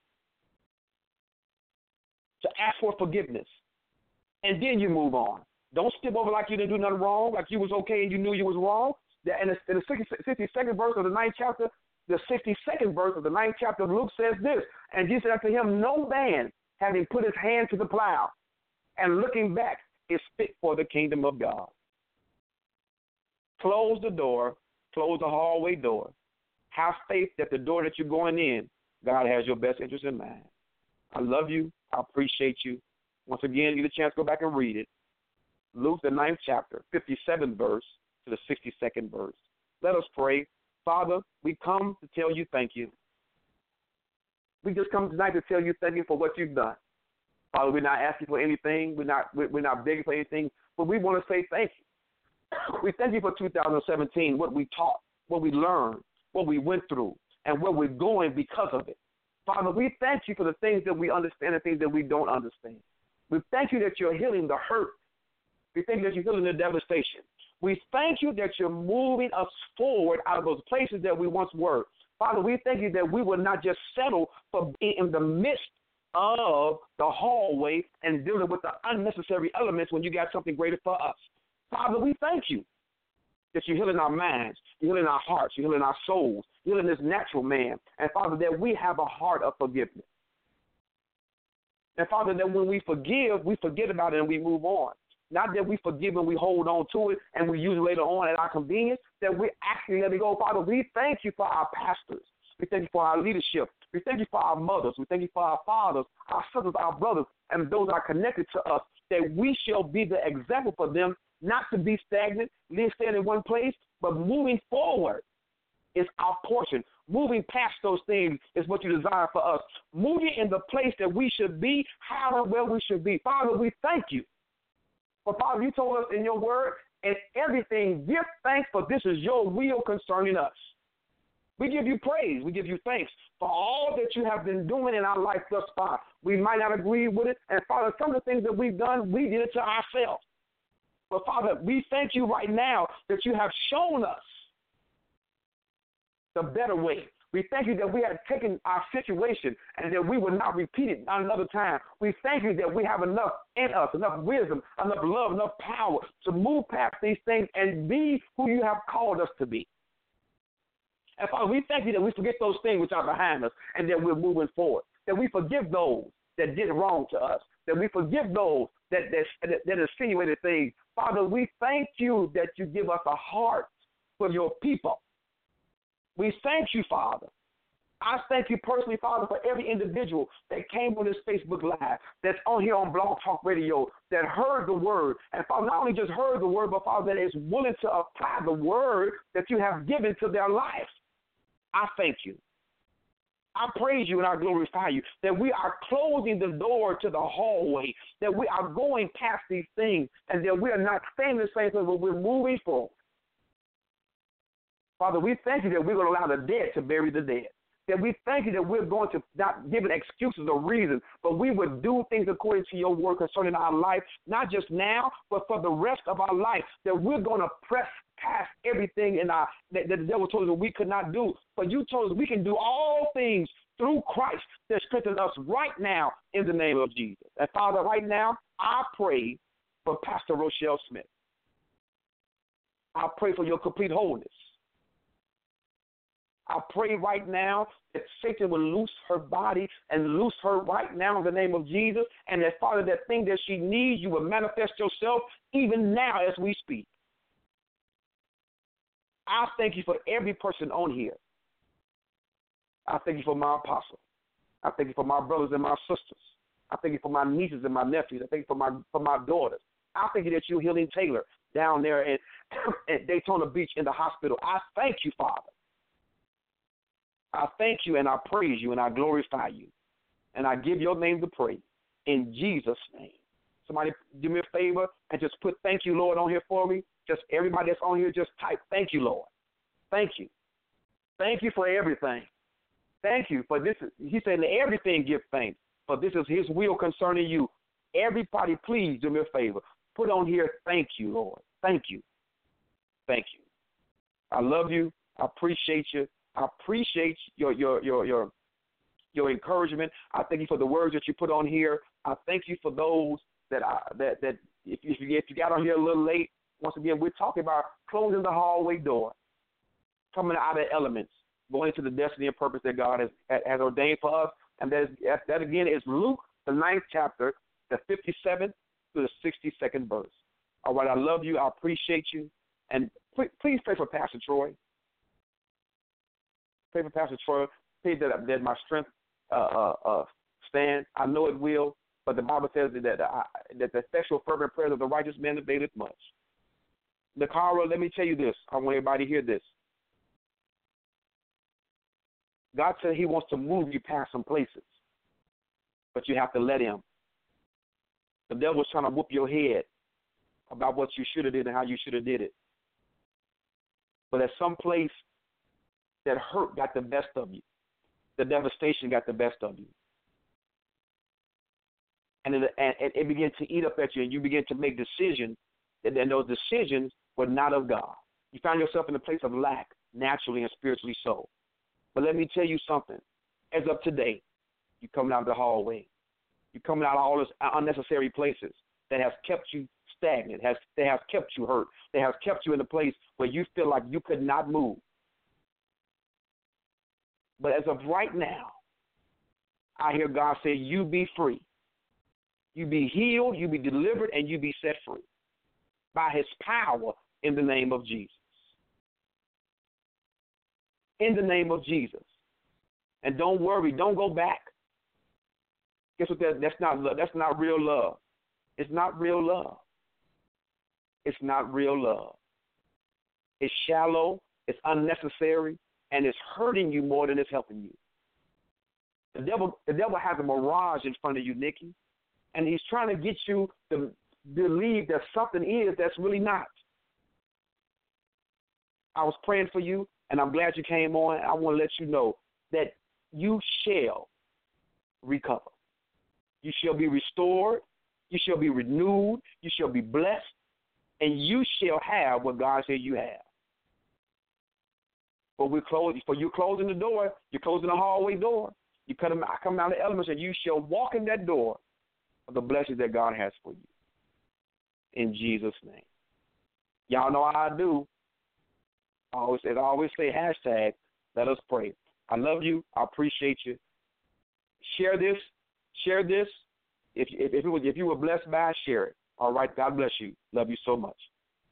To ask for forgiveness. And then you move on. Don't skip over like you didn't do nothing wrong, like you was okay and you knew you was wrong. In the 62nd verse of the 9th chapter, the 62nd verse of the 9th chapter of Luke says this, and Jesus said unto him, no man, having put his hand to the plow and looking back, is fit for the kingdom of God. Close the door, close the hallway door. Have faith that the door that you're going in, God has your best interest in mind. I love you. I appreciate you. Once again, you get a chance to go back and read it. Luke, the 9th chapter, 57th verse to the 62nd verse. Let us pray. Father, we come to tell you thank you. We just come tonight to tell you thank you for what you've done. Father, we're not asking for anything. We're not begging for anything, but we want to say thank you. We thank you for 2017, what we taught, what we learned, what we went through, and where we're going because of it. Father, we thank you for the things that we understand and things that we don't understand. We thank you that you're healing the hurt. We thank you that you're healing the devastation. We thank you that you're moving us forward out of those places that we once were. Father, we thank you that we will not just settle for being in the midst of the hallway and dealing with the unnecessary elements when you got something greater for us. Father, we thank you that you're healing our minds, you're healing our hearts, you're healing our souls, you're healing this natural man. And, Father, that we have a heart of forgiveness. And, Father, that when we forgive, we forget about it and we move on. Not that we forgive and we hold on to it and we use it later on at our convenience, that we actually let it go. Father, we thank you for our pastors. We thank you for our leadership. We thank you for our mothers. We thank you for our fathers, our sisters, our brothers, and those that are connected to us, that we shall be the example for them, not to be stagnant, staying in one place, but moving forward is our portion. Moving past those things is what you desire for us. Moving in the place that we should be, how and where we should be. Father, we thank you. For Father, you told us in your word, in everything, give thanks, for this is your will concerning us. We give you praise. We give you thanks for all that you have been doing in our life thus far. We might not agree with it. And, Father, some of the things that we've done, we did it to ourselves. But, Father, we thank you right now that you have shown us the better way. We thank you that we have taken our situation and that we will not repeat it another time. We thank you that we have enough in us, enough wisdom, enough love, enough power to move past these things and be who you have called us to be. And, Father, we thank you that we forget those things which are behind us and that we're moving forward, that we forgive those that did wrong to us, that we forgive those that insinuated things. Father, we thank you that you give us a heart for your people. We thank you, Father. I thank you personally, Father, for every individual that came on this Facebook Live, that's on here on Blog Talk Radio, that heard the word. And, Father, not only just heard the word, but, Father, that is willing to apply the word that you have given to their lives. I thank you. I praise you and I glorify you that we are closing the door to the hallway, that we are going past these things, and that we are not staying in the same place, but we're moving forward. Father, we thank you that we're going to allow the dead to bury the dead. That we thank you that we're going to not give it excuses or reasons, but we would do things according to your word concerning our life, not just now, but for the rest of our life, that we're going to press past everything in that the devil told us that we could not do. But you told us we can do all things through Christ that strengthens us right now in the name of Jesus. And, Father, right now, I pray for Pastor Rochelle Smith. I pray for your complete wholeness. I pray right now that Satan will loose her body and loose her right now in the name of Jesus, and that, Father, that thing that she needs, you will manifest yourself even now as we speak. I thank you for every person on here. I thank you for my apostle. I thank you for my brothers and my sisters. I thank you for my nieces and my nephews. I thank you for my daughters. I thank you that you're healing Taylor down there at Daytona Beach in the hospital. I thank you, Father. I thank you and I praise you and I glorify you. And I give your name to praise in Jesus' name. Somebody do me a favor and just put thank you, Lord, on here for me. Just everybody that's on here, just type thank you, Lord. Thank you. Thank you for everything. Thank you for this. He said, in everything give thanks, for this is his will concerning you. Everybody, please do me a favor. Put on here, thank you, Lord. Thank you. Thank you. I love you. I appreciate you. I appreciate your encouragement. I thank you for the words that you put on here. I thank you for those that if you got on here a little late. Once again, we're talking about closing the hallway door, coming out of elements, going into the destiny and purpose that God has ordained for us. And that again is Luke, the 9th chapter, the 57th to the 62nd verse. All right, I love you. I appreciate you. And please pray for Pastor Troy. Pray for Pastor Troy. Pray that my strength stand. I know it will, but the Bible says that the effectual fervent prayers of the righteous man availeth much. Nakara, let me tell you this. I want everybody to hear this. God said he wants to move you past some places, but you have to let him. The devil's trying to whoop your head about what you should have did and how you should have did it. But at some place, that hurt got the best of you. The devastation got the best of you. And it began to eat up at you, and you begin to make decisions, and then those decisions were not of God. You found yourself in a place of lack, naturally and spiritually so. But let me tell you something. As of today, you're coming out of the hallway. You're coming out of all those unnecessary places that have kept you stagnant, they have kept you hurt. They have kept you in a place where you feel like you could not move. But as of right now, I hear God say, you be free. You be healed, you be delivered, and you be set free by his power in the name of Jesus. In the name of Jesus. And don't worry, don't go back. Guess what? That's not love. That's not real love. It's not real love. It's not real love. It's shallow, it's unnecessary, and it's hurting you more than it's helping you. The devil has a mirage in front of you, Nikki, and he's trying to get you to believe that something is that's really not. I was praying for you, and I'm glad you came on. I want to let you know that you shall recover. You shall be restored. You shall be renewed. You shall be blessed. And you shall have what God said you have. For you closing the door, you're closing the hallway door. You come out of the elements, and you shall walk in that door of the blessings that God has for you. In Jesus' name. Y'all know how I do. I always say hashtag, let us pray. I love you. I appreciate you. Share this. If you were blessed by it, share it. All right. God bless you. Love you so much.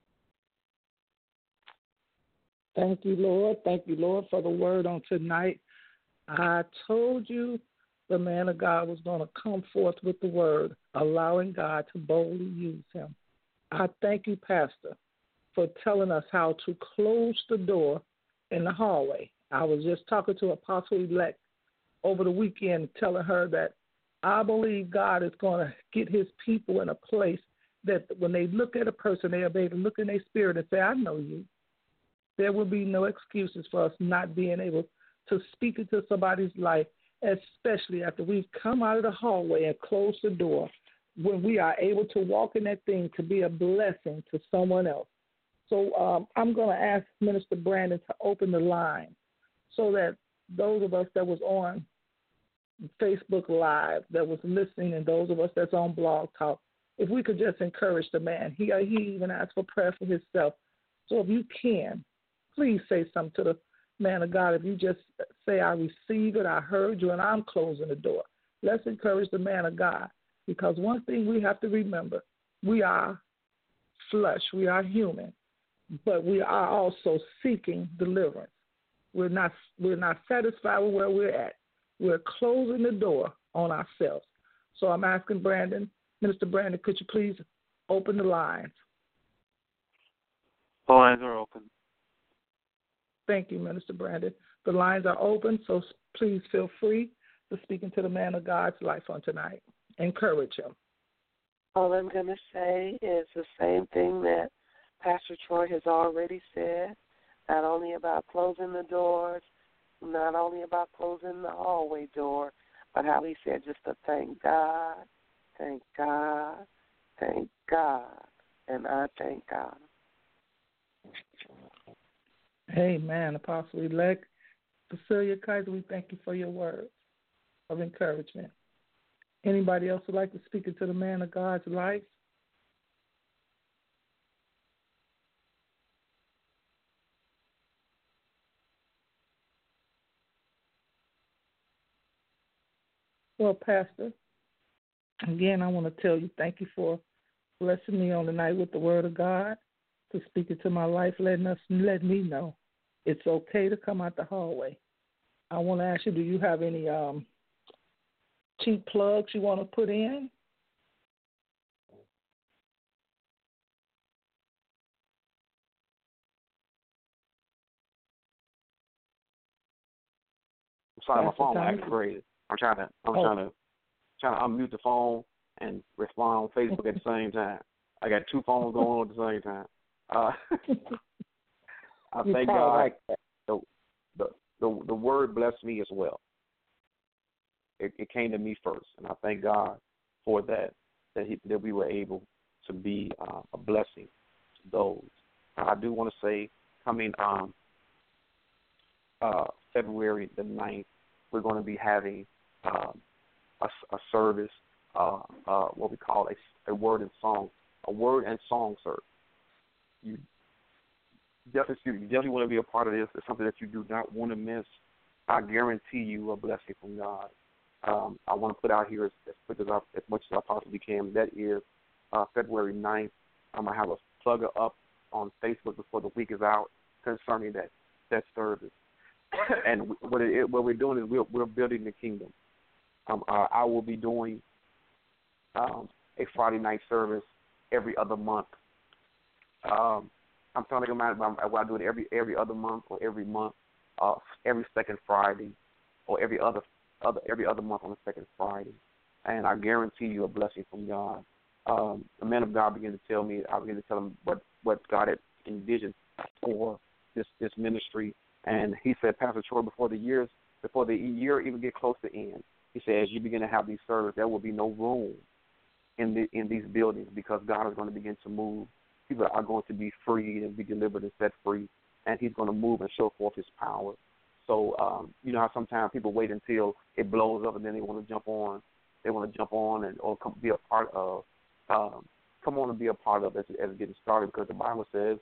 Thank you, Lord. Thank you, Lord, for the word on tonight. I told you the man of God was going to come forth with the word, allowing God to boldly use him. I thank you, Pastor, for telling us how to close the door in the hallway. I was just talking to Apostle-elect over the weekend, telling her that I believe God is going to get his people in a place that when they look at a person, they'll be able to look in their spirit and say, I know you. There will be no excuses for us not being able to speak into somebody's life, especially after we've come out of the hallway and closed the door, when we are able to walk in that thing to be a blessing to someone else. So I'm going to ask Minister Brandon to open the line so that those of us that was on Facebook Live, that was listening, and those of us that's on Blog Talk, if we could just encourage the man. He even asked for prayer for himself. So if you can, please say something to the man of God. If you just say, I receive it, I heard you, and I'm closing the door. Let's encourage the man of God, because one thing we have to remember, we are flesh, we are human, but we are also seeking deliverance. We're not satisfied with where we're at. We're closing the door on ourselves. So I'm asking Minister Brandon, could you please open the lines? The lines are open. Thank you, Minister Brandon. The lines are open, so please feel free to speak into the man of God's life on tonight. Encourage him. All I'm going to say is the same thing that Pastor Troy has already said, not only about closing the doors, not only about closing the hallway door, but how he said just to thank God, thank God, thank God, and I thank God. Amen. Apostle-elect Cecilia Kaiser, we thank you for your words of encouragement. Anybody else would like to speak into the man of God's life? Well, Pastor, again, I want to tell you thank you for blessing me on the night with the word of God, to speak into my life, let me know it's okay to come out the hallway. I want to ask you, do you have any cheap plugs you want to put in? I'm sorry, my Pastor phone Thomas? activated. I'm trying to unmute the phone and respond on Facebook at the same time. I got two phones going on at the same time. I thank God. Like that. The word blessed me as well. It came to me first, and I thank God for that we were able to be a blessing to those. I do want to say, coming February the 9th, we're going to be having a service, what we call a word and song service. You definitely want to be a part of this. It's something that you do not want to miss. I guarantee you a blessing from God. I want to put out here as quick as much as I possibly can. That is February 9th. I'm going to have a plugger up on Facebook before the week is out concerning that service. And what we're doing is we're building the kingdom. I will be doing a Friday night service every other month. I'm trying to think about whether I do it every other month or every month, every second Friday, or every other month on the second Friday. And I guarantee you a blessing from God. The man of God began to tell me, I began to tell him what God had envisioned for this ministry. And he said, Pastor Troy, before the year even get close to end, he said, as you begin to have these services, there will be no room in these buildings, because God is going to begin to move. People are going to be freed and be delivered and set free, and he's going to move and show forth his power. So, you know how sometimes people wait until it blows up and then they want to jump on. They want to jump on or be a part of. Come on and be a part of as it's getting started, because the Bible says,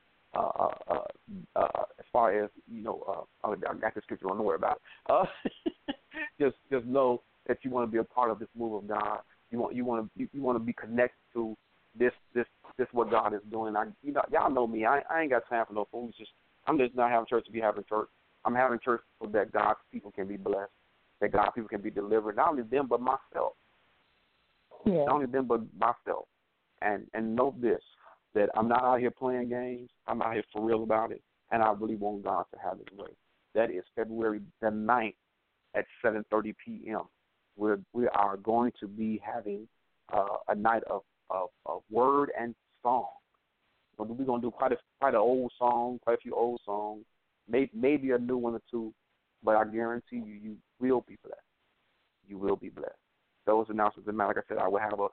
as far as, I got the scripture, don't worry about it. Just know that you want to be a part of this move of God. You want to be connected to this what God is doing. Y'all know me. I ain't got time for no fools. I'm just not having church to be having church. I'm having church so that God's people can be blessed, that God's people can be delivered. Not only them, but myself. Yeah. Not only them, but myself. And know this, that I'm not out here playing games. I'm out here for real about it, and I really want God to have his way. That is February the 9th at 7:30 p.m. We are going to be having a night of word and song. We're going to do quite an old song, quite a few old songs, maybe a new one or two, but I guarantee you will be blessed. You will be blessed. Those announcements, and like I said, I will have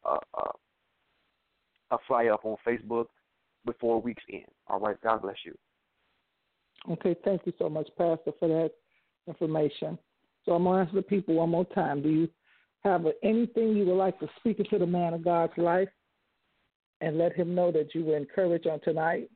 a flyer up on Facebook before week's end. All right, God bless you. Okay, thank you so much, Pastor, for that information. So I'm going to ask the people one more time. Do you have anything you would like to speak into the man of God's life and let him know that you were encouraged on tonight?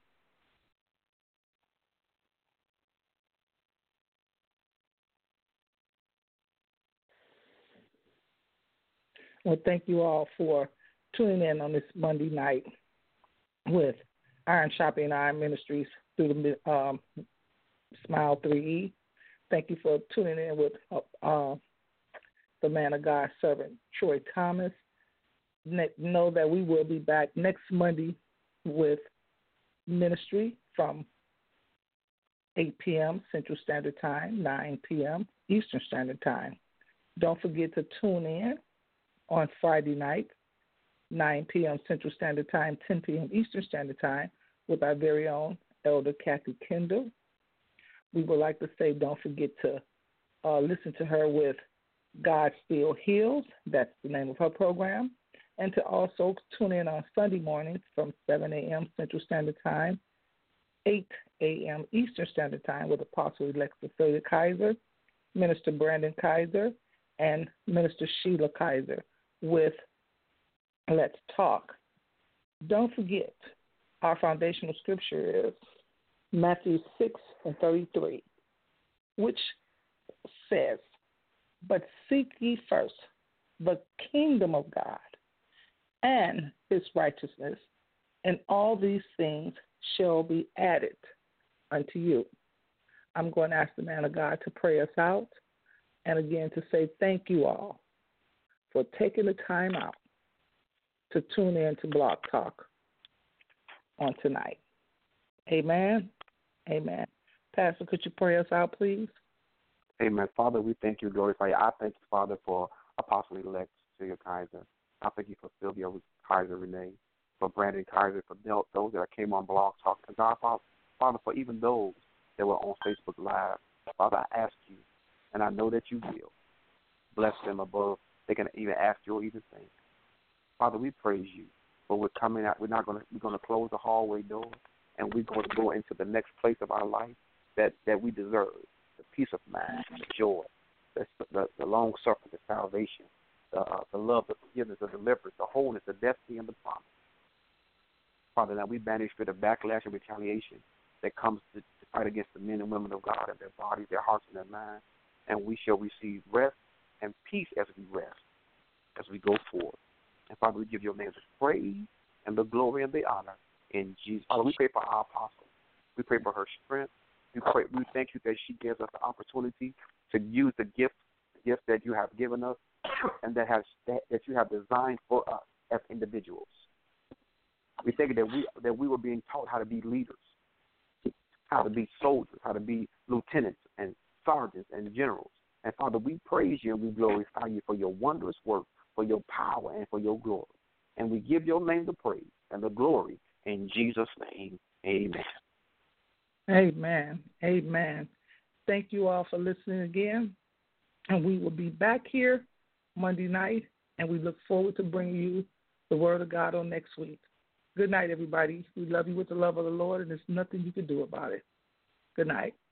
Well, thank you all for tuning in on this Monday night with Iron Shopping Iron Ministries through the Smile 3E. Thank you for tuning in with the man of God servant, Troy Thomas. Know that we will be back next Monday with ministry from 8 p.m. Central Standard Time, 9 p.m. Eastern Standard Time. Don't forget to tune in on Friday night, 9 p.m. Central Standard Time, 10 p.m. Eastern Standard Time, with our very own Elder Kathy Kendall. We would like to say don't forget to listen to her with God Still Heals. That's the name of her program. And to also tune in on Sunday mornings from 7 a.m. Central Standard Time, 8 a.m. Eastern Standard Time with Apostle-elect Cecilia Kaiser, Minister Brandon Kaiser, and Minister Sheila Kaiser with Let's Talk. Don't forget, our foundational scripture is Matthew 6:33, which says, "But seek ye first the kingdom of God and his righteousness, and all these things shall be added unto you." I'm going to ask the man of God to pray us out, and again to say thank you all for taking the time out to tune in to Blog Talk on tonight. Amen. Amen. Pastor, could you pray us out, please? Amen. Father, we thank you, glorify you. I thank you, Father, for Apostle-elect Cecilia Kaiser. I thank you for Sylvia Kaiser Renee, for Brandon Kaiser, for those that came on Blog Talk. And God, Father, for even those that were on Facebook Live, Father, I ask you, and I know that you will, bless them above. They can even ask you or even think. Father, we praise you, but we're coming out. We're going to close the hallway door, and we're going to go into the next place of our life that we deserve: the peace of mind, the joy, the long suffering, the salvation, the love, the forgiveness, the deliverance, the wholeness, the destiny, and the promise. Father, now we banish for the backlash and retaliation that comes to fight against the men and women of God and their bodies, their hearts, and their minds, and we shall receive rest and peace as we rest, as we go forward. And Father, we give your name the praise and the glory and the honor in Jesus. Father, we pray for our apostle. We pray for her strength. We thank you that she gives us the opportunity to use the gift that you have given us and that you have designed for us as individuals. We thank you that we were being taught how to be leaders, how to be soldiers, how to be lieutenants and sergeants and generals. And Father, we praise you and we glorify you for your wondrous work, for your power and for your glory. And we give your name the praise and the glory in Jesus' name. Amen. Amen. Amen. Thank you all for listening again. And we will be back here Monday night, and we look forward to bringing you the Word of God on next week. Good night, everybody. We love you with the love of the Lord, and there's nothing you can do about it. Good night.